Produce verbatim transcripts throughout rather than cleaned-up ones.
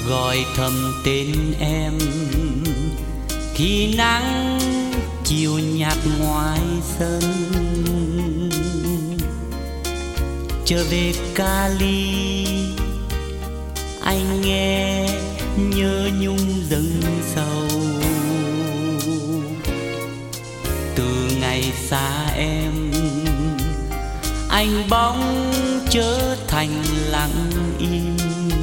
gọi thầm tên em khi nắng chiều nhạt ngoài sân. Trở về Cali anh nghe nhớ nhung dâng sầu. Từ ngày xa em anh bỗng trở thành lặng im.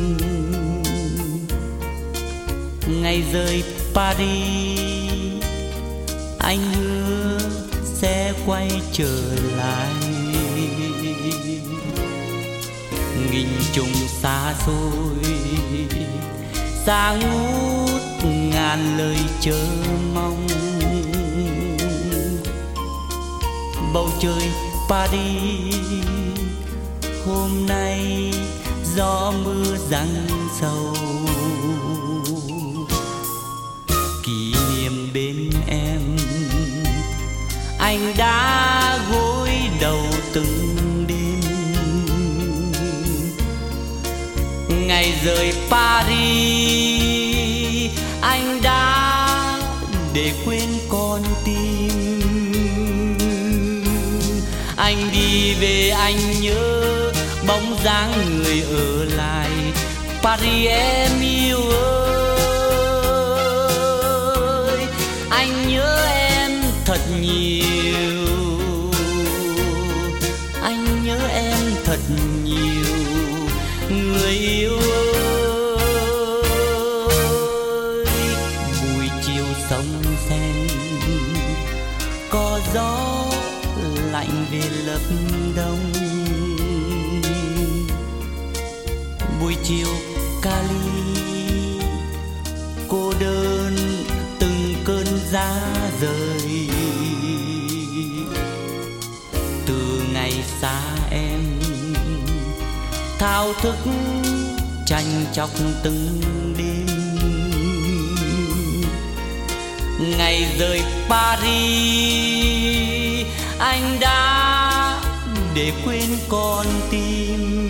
Ngày rời Paris anh hứa sẽ quay trở lại. Nghìn trùng xa xôi xa ngút ngàn lời chờ mong. Bầu trời Paris hôm nay gió mưa giăng sầu. Kỷ niệm bên em anh đã gối đầu từng đêm. Ngày rời Paris anh đã để quên con tim. Anh đi về anh nhớ bóng dáng người ở lại. Paris em yêu ơi, anh nhớ em thật nhiều. Anh nhớ em thật nhiều người yêu ơi. Buổi chiều sông Sen có gió lạnh về lớp đông. Buổi chiều Cali cô đơn từng cơn giá rời. Từ ngày xa em thao thức tranh chọc từng đêm. Ngày rời Paris anh đã để quên con tim.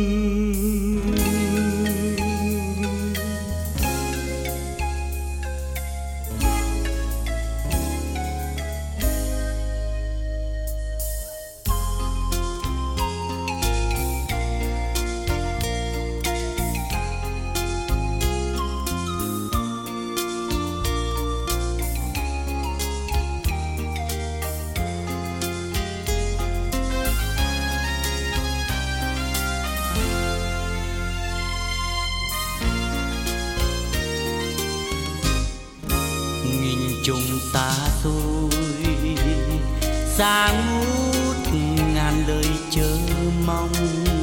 Trùng xa xôi xa ngút ngàn lời chờ mong.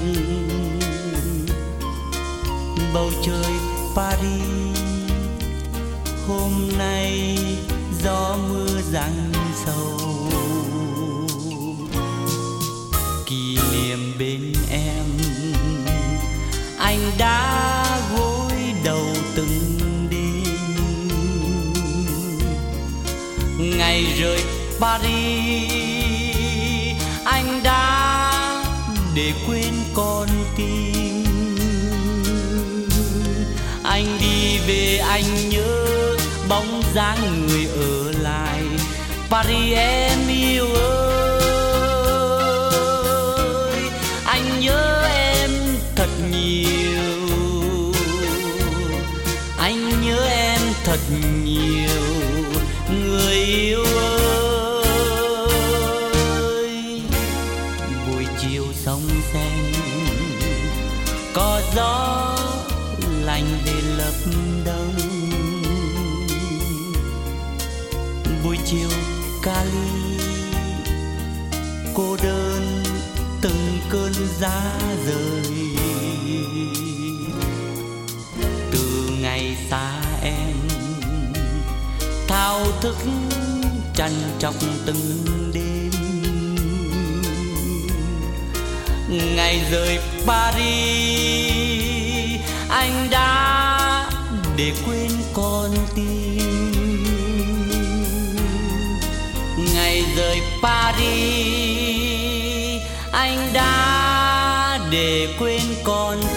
Bầu trời Paris hôm nay gió mưa giăng sầu. Kỷ niệm bên em anh đã gối đầu từng ngày rời Paris anh đã để quên con tim. Anh đi về anh nhớ bóng dáng người ở lại. Paris em yêu ơi, anh nhớ em thật nhiều. Anh nhớ em thật nhiều người yêu ơi. Buổi chiều sông Sen có gió lạnh về lớp đông. Buổi chiều Cali cô đơn từng cơn giá rời. Từ ngày xa em thao thức tranh chọc từng đêm. Ngày rời Paris anh đã để quên con tim. Ngày rời Paris anh đã để quên con